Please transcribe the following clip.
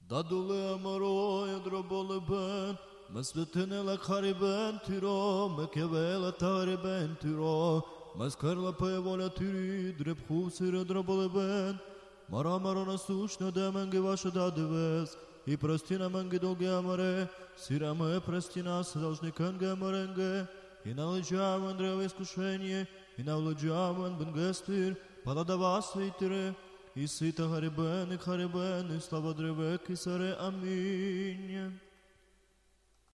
Dadule amoroy drobole ben, mesvetene la khariben tiro, mekevela tariben tiro, meskarla pevola tiri, дребхусире drobole ben, Марамаро насущно деменги ваши дадевес, и прости нам менги долги амаре, сираме прости нас, должникен геморенге, и належамен древо искушение, и належамен бенгестир, пададава свитире, и сита харибен, и слава древе кисаре, аминь.